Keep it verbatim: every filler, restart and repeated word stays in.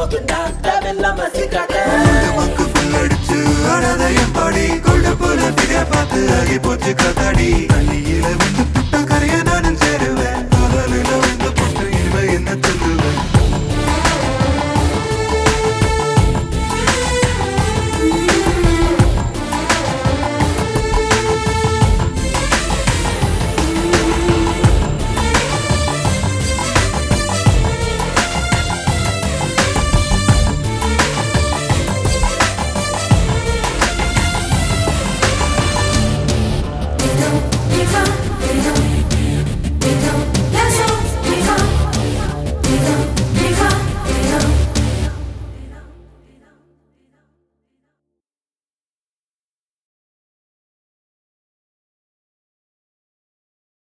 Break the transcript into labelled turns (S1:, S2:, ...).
S1: போகுண்டா தேவையில்லாம சீக்காட்ட
S2: பங்கு புல் அடிச்சு அனதையும் பாடி கொண்ட போல திக பார்த்து ஆகி போச்சு கத்தாடி தண்ணியில விட்டு